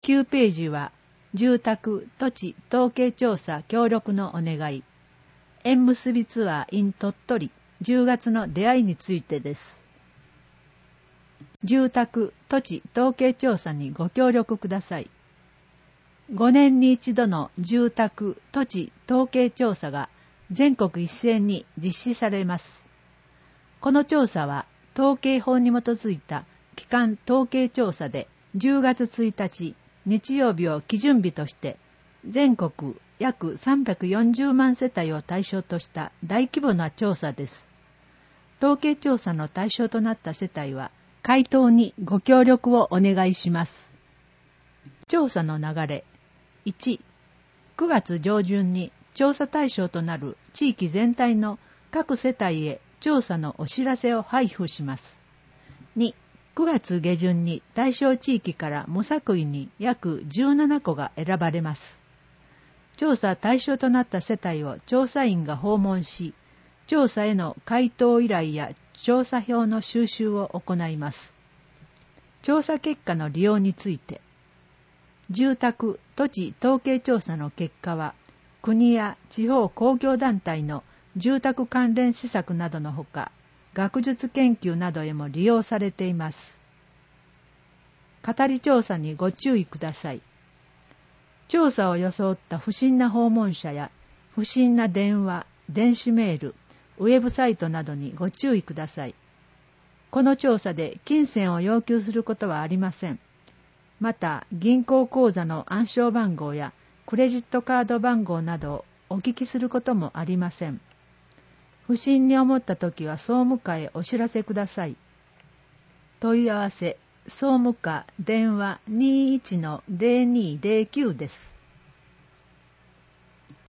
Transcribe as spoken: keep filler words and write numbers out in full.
きゅうページは住宅・土地統計調査協力のお願い。縁結びツアー in 鳥取じゅうがつの出会いについてです。住宅・土地統計調査にご協力ください。ごねんに一度の住宅・土地統計調査が全国一斉に実施されます。この調査は統計法に基づいた基幹統計調査でじゅうがつついたち日曜日を基準日として全国約さんびゃくよんじゅうまん世帯を対象とした大規模な調査です。統計調査の対象となった世帯は回答にご協力をお願いします。調査の流れ。いち、くがつ上旬に調査対象となる地域全体の各世帯へ調査のお知らせを配布します。に、くがつ下旬に対象地域から無作為に約じゅうななこが選ばれます。調査対象となった世帯を調査員が訪問し、調査への回答依頼や調査票の収集を行います。調査結果の利用について、住宅・土地統計調査の結果は、国や地方公共団体の住宅関連施策などのほか、学術研究などへも利用されています。語り調査にご注意ください。調査を装った不審な訪問者や不審な電話、電子メール、ウェブサイトなどにご注意ください。この調査で金銭を要求することはありません。また、銀行口座の暗証番号やクレジットカード番号などをお聞きすることもありません。不審に思ったときは総務課へお知らせください。問い合わせ、総務課電話 にじゅういちのゼロにゼロきゅう です。